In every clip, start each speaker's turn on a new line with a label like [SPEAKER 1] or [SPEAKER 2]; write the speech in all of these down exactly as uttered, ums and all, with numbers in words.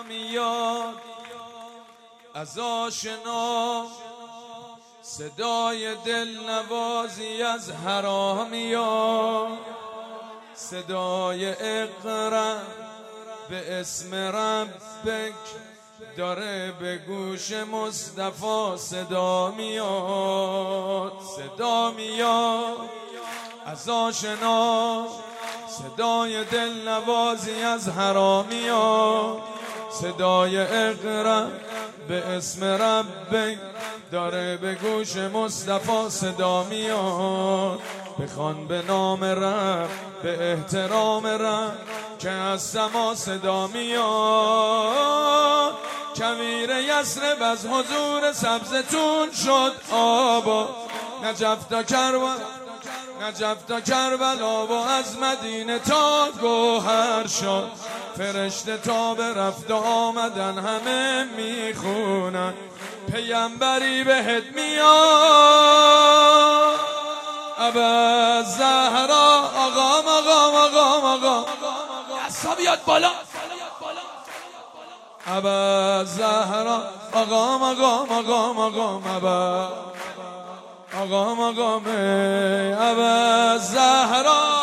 [SPEAKER 1] میاد از آشنا، صدای دلنوازی از حرامیان، صدای اقرا به اسم ربک داره به گوش مصطفی صدا میاد، صدا میاد از آشنا، صدای دلنوازی از حرامیان، صدای اقرا به اسم ربک داره به گوش مصطفی صدا میاد. بخوان به نام رب، به احترام رب که از سما صدا میاد. کویر یثرب از حضور سبزتون شد آبا، نجف تا کربلا، نجف تا کربلا و از مدینه تا گوهر شد. فرشته تا به رفت آمدن همه میخونن، پیامبری بهت میاد. ابا زهرا آقا مقام آقا مقام دستا بیاد بالا. ابا زهرا آقا مقام آقا مقام ابا آقا مقام ابا زهرا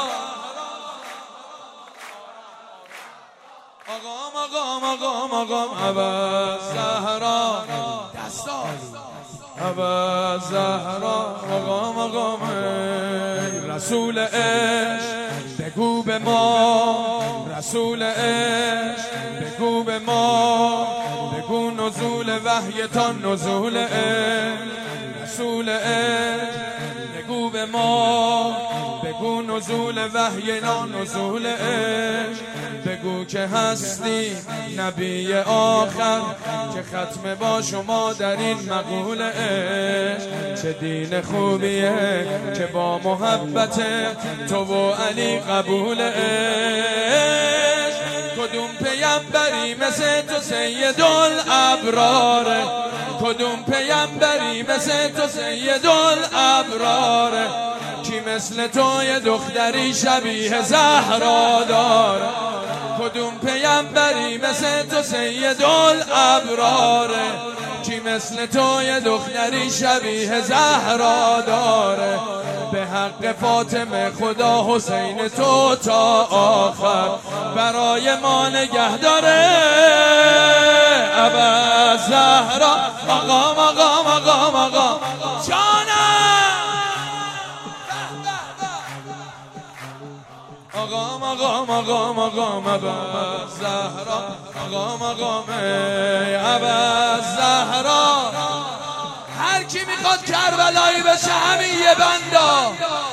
[SPEAKER 1] آقا مقام آقا مقام ابا زهرا دستا ابا زهرا آقا مقام رسول عشق بگو به ما، رسول عشق بگو به ما، بگو نزول وحی تا نزول عشق، رسول عشق بگو به ما، بگو نزول وحی تا نزول عشق، بگو که هستی نبی آخر که ختم با شما در این مقول عشق. چه دین خوبیه که با محبت تو و علی قبول عشق. کدوم پیامبری مثل تو سید الابراره، کدوم پیامبری مثل تو سید الابراره، کی مثل تو یه دختری شبیه زهرا داره. کدوم پیامبری مثل تو سید الابراره، کی مثل تو یه دختری شبیه زهرا داره. به حق فاطمه خدا حسین تو تا آخر برای ما نگه داره. ابا زهرا آقا مقام آقا مقام جانم آقا مقام آقا مقام ابا زهرا آقا مقام ابا زهرا. هر کی میخواد کربلایی بشه همین یه بندا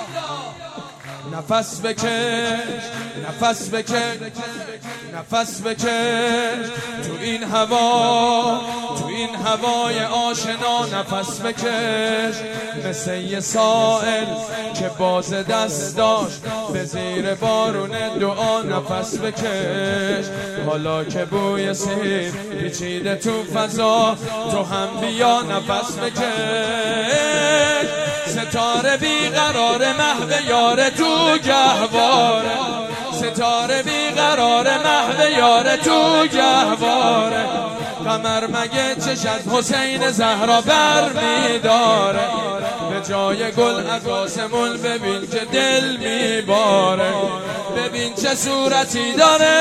[SPEAKER 1] نفس بکش، نفس بکش، نفس بکش تو این هوا، تو این هوای آشنا نفس بکش. مثل یه سائل که باز دست داشت به زیر بارون دعا نفس بکش. حالا که بوی سیر پیچیده تو فضا تو هم بیا نفس بکش. ستاره بیقرار محو یار تو گهواره، ستاره بیقرار محو یار تو گهواره. قمر مگه چش از حسین زهرا بر میداره، به جای گل از آسمون ببین که دل میباره. ببین چه صورتی داره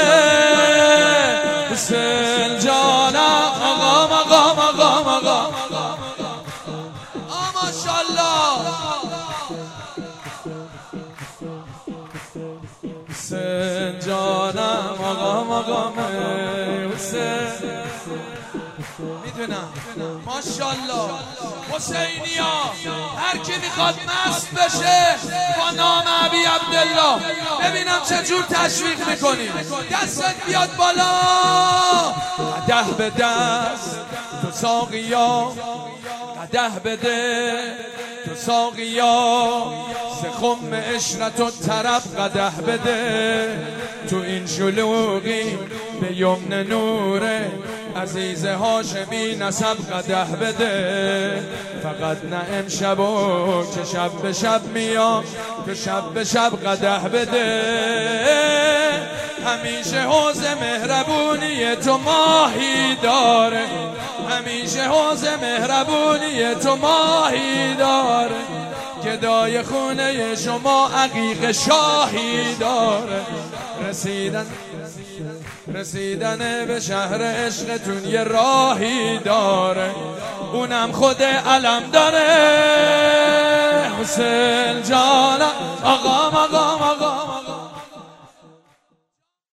[SPEAKER 1] حسین جانم آقا مقام آقا مقام ماشاءالله. حسین جانم آقا مقام حسین میدونم ماشاءالله. حسینیا هر کی میخواد مست بشه با نام ابی عبدالله ببینم چجور تشویق میکنی. دستت بیاد بالا. قدح به دست تو ساقیا، قدح بده تو ساقیا، ز خم عشرت و طرب قدح بده. تو این شلوغی به یمن نوره عزیز هاشمی نسب قدح بده. فقط نه امشب و که شب به شب میام، که شب به شب قدح بده. همیشه حوض مهربونی تو ماهی داره، همیشه حوض مهربونی تو ماهی داره، گدای خونه شما عقیق شاهی داره. رسیدن رسیدن به شهر عشقتون یه راهی داره، اونم خود علم داره. حسین جانم آقام آقام